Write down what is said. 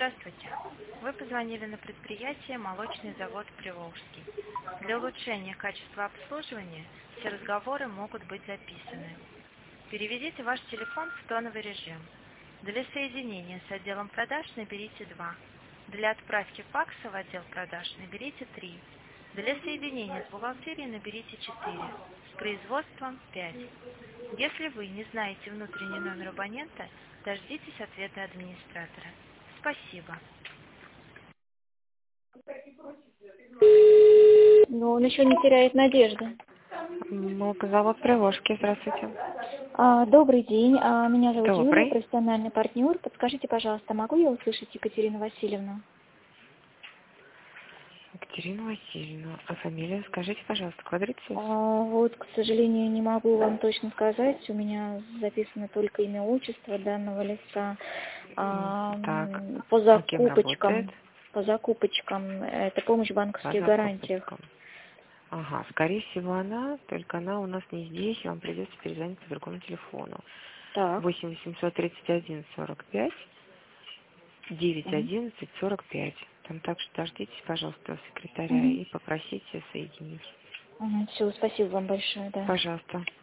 Здравствуйте. Вы позвонили на предприятие «Молочный завод Приволжский». Для улучшения качества обслуживания все разговоры могут быть записаны. Переведите ваш телефон в тоновый режим. Для соединения с отделом продаж наберите 2. Для отправки факса в отдел продаж наберите 3. Для соединения с бухгалтерией наберите 4. С производством 5. Если вы не знаете внутренний номер абонента, дождитесь ответа администратора. Спасибо. Но он еще не теряет надежды. Молокозавод Приволжский, здравствуйте. Добрый день, меня зовут Юлия, Добрый. профессиональный партнер. Подскажите, пожалуйста, могу я услышать Екатерину Васильевну? Екатерина Васильевна, а фамилия скажите, пожалуйста, Квадрицис? Вот, к сожалению, не могу вам точно сказать. У меня записано только имя, отчество данного лица. Так, По а кем работает? закупочкам, это помощь в По банковских гарантиях. закупочкам. Ага, скорее всего она, только она у нас не здесь, и вам придется перезвонить по другому телефону. Так. 8-831 45 9 Мгм. 11 45. Там также дождитесь, пожалуйста, секретаря и попросите соединить. Все, спасибо вам большое, да. Пожалуйста.